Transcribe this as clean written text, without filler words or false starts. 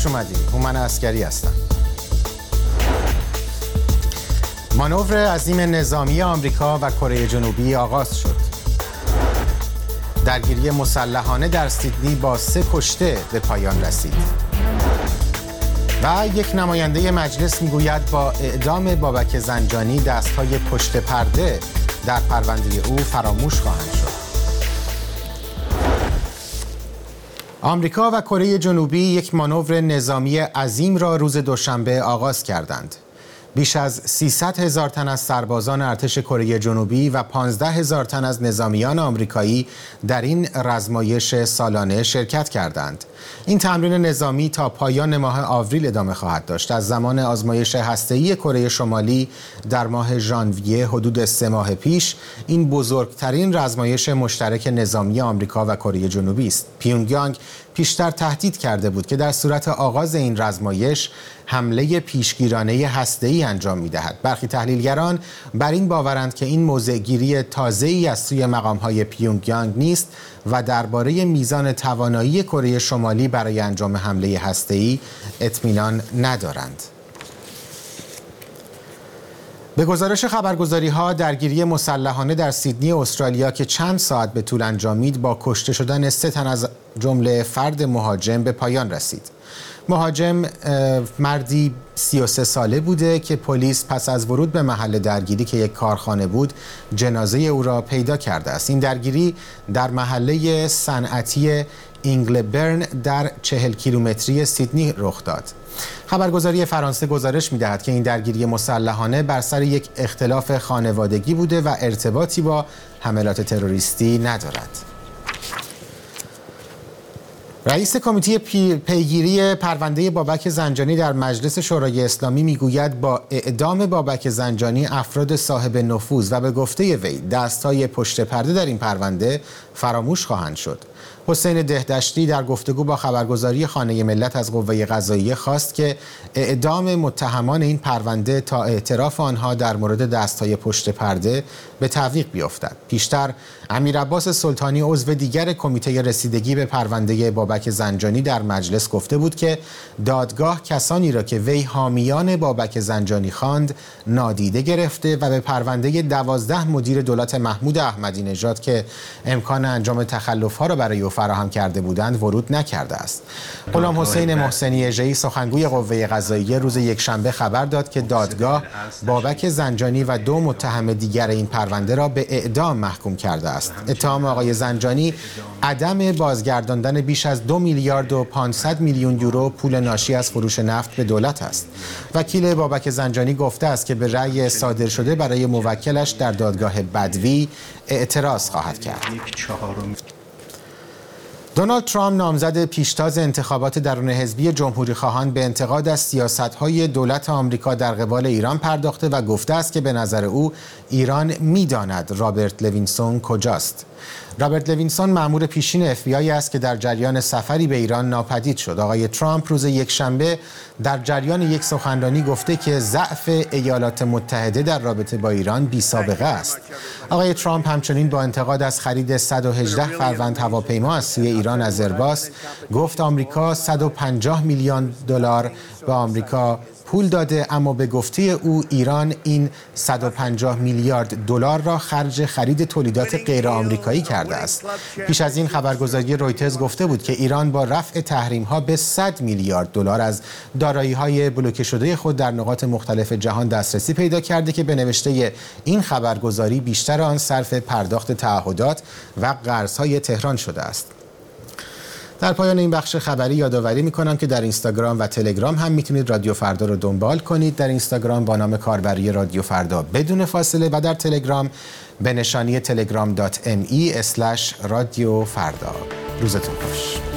خوش اومدید. هومن عسکری هستم. مانور عظیم نظامی آمریکا و کره جنوبی آغاز شد. درگیری مسلحانه در سیدنی با 3 کشته به پایان رسید. و یک نماینده مجلس میگوید با اعدام بابک زنجانی دست‌های پشت پرده در پرونده او فراموش خواهند شد. آمریکا و کره جنوبی یک مانور نظامی عظیم را روز دوشنبه آغاز کردند. بیش از 300,000 تن از سربازان ارتش کره جنوبی و 15,000 تن از نظامیان آمریکایی در این رزمایش سالانه شرکت کردند. این تمرین نظامی تا پایان ماه آوریل ادامه خواهد داشت. از زمان آزمایش هسته‌ای کره شمالی در ماه ژانویه حدود 3 ماه پیش این بزرگترین رزمایش مشترک نظامی آمریکا و کره جنوبی است. پیونگیانگ پیشتر تهدید کرده بود که در صورت آغاز این رزمایش حمله پیشگیرانه هسته‌ای انجام می‌دهد. برخی تحلیلگران بر این باورند که این موضع‌گیری تازه‌ای از سوی مقام‌های پیونگیانگ نیست و درباره میزان توانایی کره شمالی برای انجام حمله هسته‌ای اطمینان ندارند. به گزارش خبرگزاری‌ها درگیری مسلحانه در سیدنی استرالیا که چند ساعت به طول انجامید با کشته شدن 3 تن از جمله فرد مهاجم به پایان رسید. مهاجم مردی 33 ساله بوده که پلیس پس از ورود به محل درگیری که یک کارخانه بود جنازه او را پیدا کرده است. این درگیری در محله صنعتی اینگلبرن در 40 کیلومتری سیدنی رخ داد. خبرگزاری فرانسه گزارش می‌دهد که این درگیری مسلحانه بر سر یک اختلاف خانوادگی بوده و ارتباطی با حملات تروریستی ندارد. رئیس کمیته پیگیری پرونده بابک زنجانی در مجلس شورای اسلامی میگوید با اعدام بابک زنجانی افراد صاحب نفوذ و به گفته وی دست‌های پشت پرده در این پرونده فراموش خواهند شد. حسین دهدشتی در گفتگو با خبرگزاری خانه ملت از قوه قضاییه خواست که اعدام متهمان این پرونده تا اعتراف آنها در مورد دست‌های پشت پرده به تعویق بیفتد. پیشتر امیرعباس سلطانی عضو دیگر کمیته رسیدگی به پرونده بابک زنجانی در مجلس گفته بود که دادگاه کسانی را که وی حامیان بابک زنجانی خواند نادیده گرفته و به پرونده 12 مدیر دولت محمود احمدی نژاد که امکان انجام تخلف‌ها را برای او فراهم کرده بودند ورود نکرده است. غلام حسین محسنی اژه‌ای سخنگوی قوه قضاییه روز یکشنبه خبر داد که دادگاه بابک زنجانی و 2 متهم دیگر این پرونده را به اعدام محکوم کرده است. اتهام آقای زنجانی عدم بازگرداندن بیش از 2 میلیارد و 500 میلیون یورو پول ناشی از فروش نفت به دولت است. وکیل بابک زنجانی گفته است که به رأی صادر شده برای موکلش در دادگاه بدوی اعتراض خواهد کرد. دونالد ترامپ نامزد پیشتاز انتخابات درون حزبی جمهوری‌خواهان به انتقاد از سیاست‌های دولت آمریکا در قبال ایران پرداخته و گفته است که به نظر او ایران می‌داند رابرت لوینسون کجاست. رابرت لوینسون مأمور پیشین FBI است که در جریان سفری به ایران ناپدید شد. آقای ترامپ روز یکشنبه در جریان یک سخنرانی گفته که ضعف ایالات متحده در رابطه با ایران بی‌سابقه است. آقای ترامپ همچنین با انتقاد از خرید 118 فروند هواپیما از سوی ایران از ایرباس گفت آمریکا 150 میلیون دلار به آمریکا پول داده، اما به گفته او ایران این 150 میلیارد دلار را خرج خرید تولیدات غیر آمریکایی کرده است. پیش از این خبرگزاری رویترز گفته بود که ایران با رفع تحریم‌ها به 100 میلیارد دلار از دارایی‌های بلوکه شده خود در نقاط مختلف جهان دسترسی پیدا کرده که به نوشته این خبرگزاری بیشتر آن صرف پرداخت تعهدات و قرض‌های تهران شده است. در پایان این بخش خبری یادآوری می‌کنم که در اینستاگرام و تلگرام هم میتونید رادیو فردا رو دنبال کنید. در اینستاگرام با نام کاربری رادیو فردا بدون فاصله و در تلگرام به نشانی telegram.me/رادیو فردا. روزتون خوش.